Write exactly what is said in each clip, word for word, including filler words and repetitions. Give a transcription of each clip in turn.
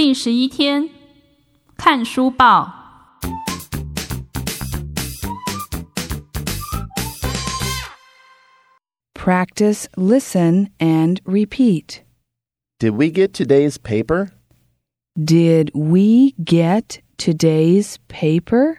第十一天，看书报。 Practice, listen, and repeat. Did we get today's paper? Did we get today's paper?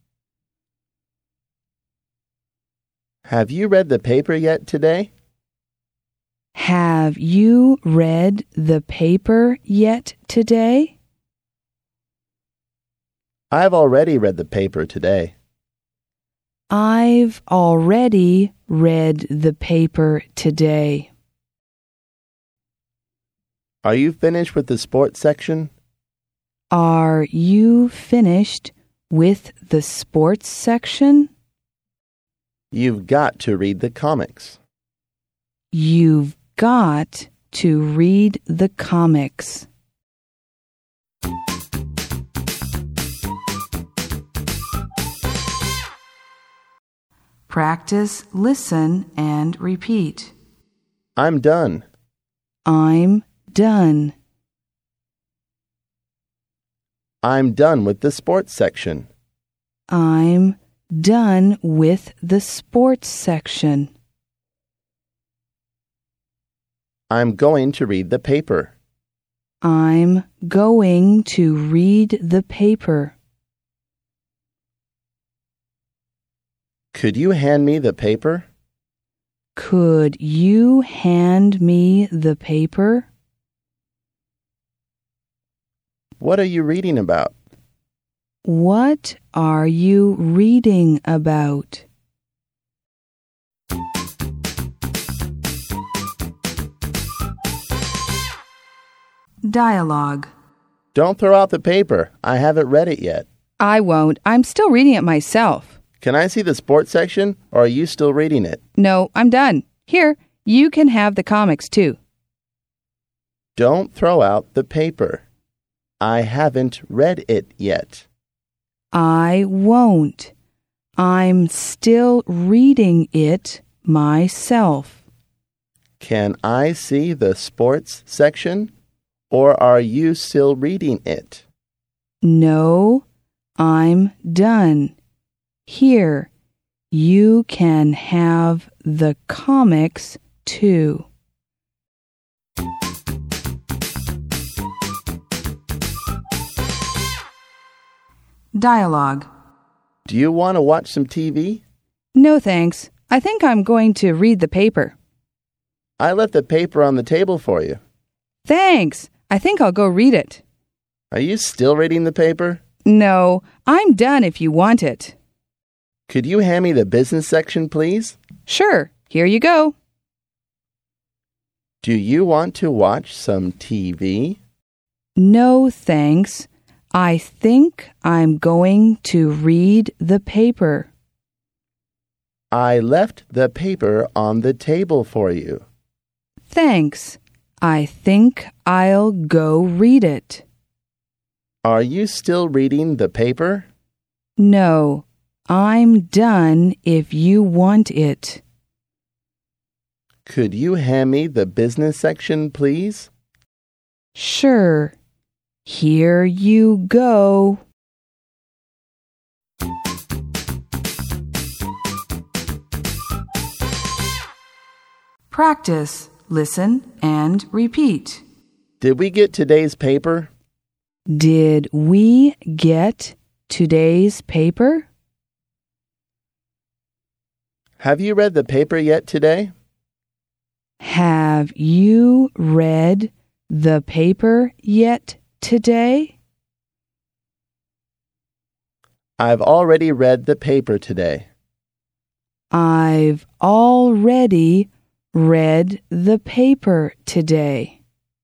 Have you read the paper yet today? Have you read the paper yet today? I've already read the paper today. I've already read the paper today. Are you finished with the sports section? Are you finished with the sports section? You've got to read the comics. You've got to read the comics. Practice, listen, and repeat. I'm done. I'm done. I'm done with the sports section. I'm done with the sports section. I'm going to read the paper. I'm going to read the paper. Could you hand me the paper? Could you hand me the paper? What are you reading about? What are you reading about? Dialogue. Don't throw out the paper. I haven't read it yet. I won't. I'm still reading it myself. Can I see the sports section, or are you still reading it? No, I'm done. Here, you can have the comics too. Don't throw out the paper. I haven't read it yet. I won't. I'm still reading it myself. Can I see the sports section, or are you still reading it? No, I'm done. Here, you can have the comics too. Dialogue. Do you want to watch some T V? No, thanks. I think I'm going to read the paper. I left the paper on the table for you. Thanks. I think I'll go read it. Are you still reading the paper? No, I'm done if you want it. Could you hand me the business section, please? Sure. Here you go. Do you want to watch some T V? No, thanks. I think I'm going to read the paper. I left the paper on the table for you. Thanks. I think I'll go read it. Are you still reading the paper? No, I'm done if you want it. Could you hand me the business section, please? Sure. Here you go. Practice, listen, and repeat. Did we get today's paper? Did we get today's paper? Have you read the paper yet today? Have you read the paper yet today? I've already read the paper today. I've already read the paper today.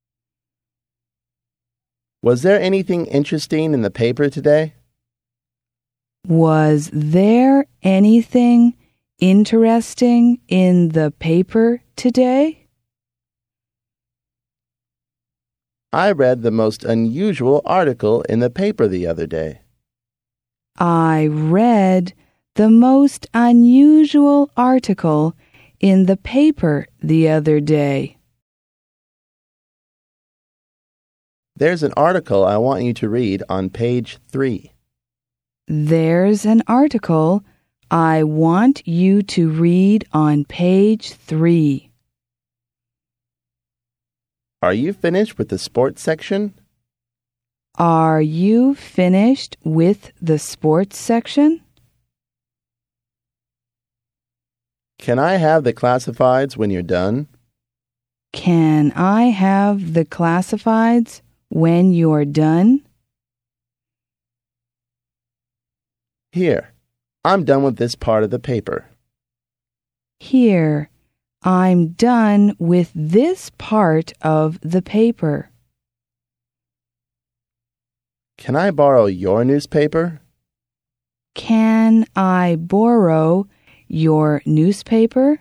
Was there anything interesting in the paper today? Was there anything interesting in the paper today? I read the most unusual article in the paper the other day. I read the most unusual article in the paper the other day. There's an article I want you to read on page three. There's an article I want you to read on page three. Are you finished with the sports section? Are you finished with the sports section? Can I have the classifieds when you're done? Can I have the classifieds when you're done? Here, I'm done with this part of the paper. Here, I'm done with this part of the paper. Can I borrow your newspaper? Can I borrow your newspaper?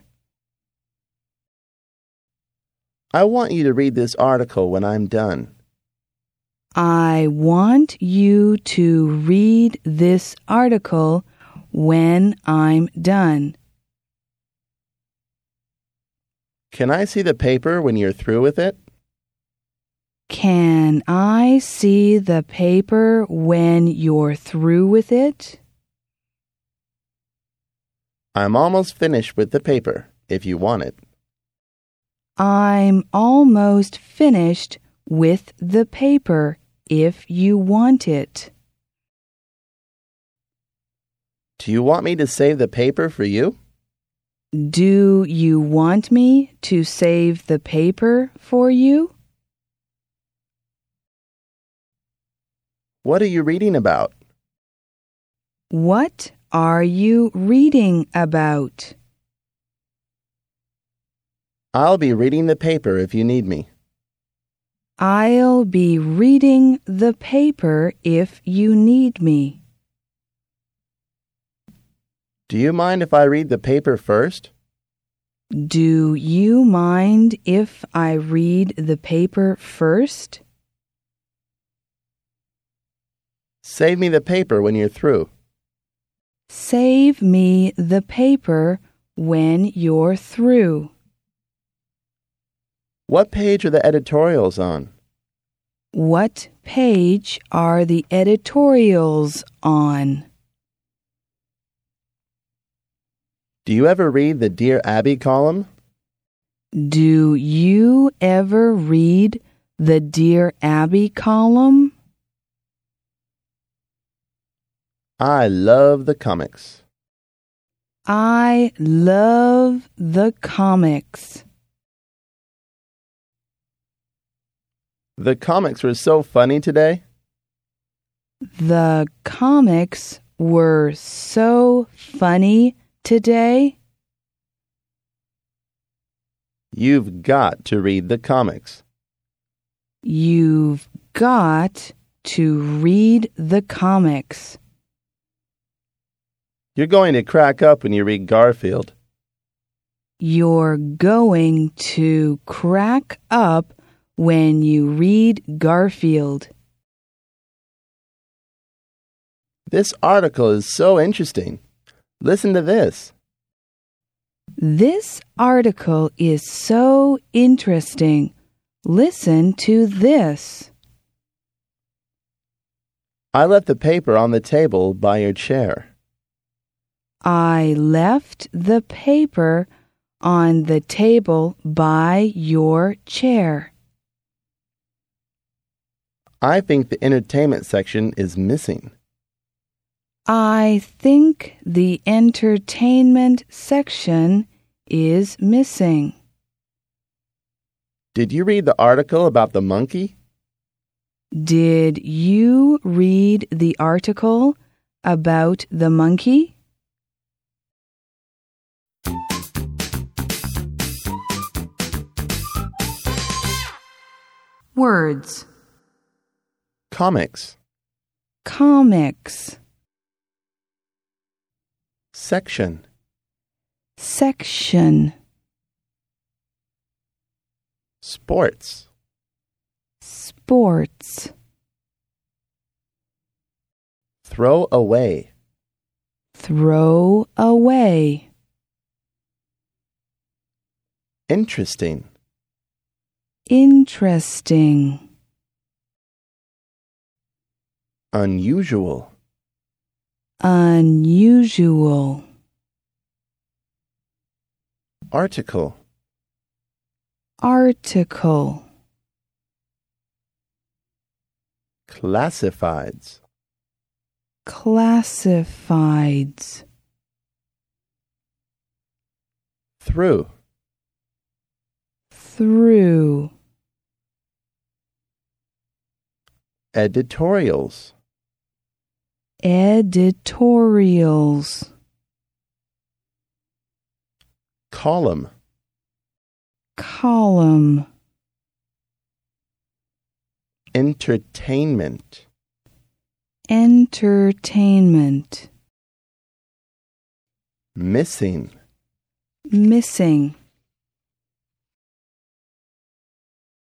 I want you to read this article when I'm done. I want you to read this article when I'm done. Can I see the paper when you're through with it? Can I see the paper when you're through with it? I'm almost finished with the paper, if you want it. I'm almost finished with the paper, if you want it. Do you want me to save the paper for you? Do you want me to save the paper for you? What are you reading about? What are you reading about? I'll be reading the paper if you need me. I'll be reading the paper if you need me. Do you mind if I read the paper first? Do you mind if I read the paper first? Save me the paper when you're through. Save me the paper when you're through. What page are the editorials on? What page are the editorials on? Do you ever read the Dear Abby column? Do you ever read the Dear Abby column? I love the comics. I love the comics. The comics were so funny today. The comics were so funny today. You've got to read the comics. You've got to read the comics. You're going to crack up when you read Garfield. You're going to crack up when you read Garfield. This article is so interesting. Listen to this. This article is so interesting. Listen to this. I left the paper on the table by your chair. I left the paper on the table by your chair. I think the entertainment section is missing. I think the entertainment section is missing. Did you read the article about the monkey? Did you read the article about the monkey? Words. Comics. Comics. Section. Section. Sports. Sports. Throw away. Throw away. Interesting. Interesting. Unusual. Unusual. Article. Article. Classifieds. Classifieds. Through. Through. Editorials. Editorials. Column. Column. Entertainment. Entertainment. Missing. Missing.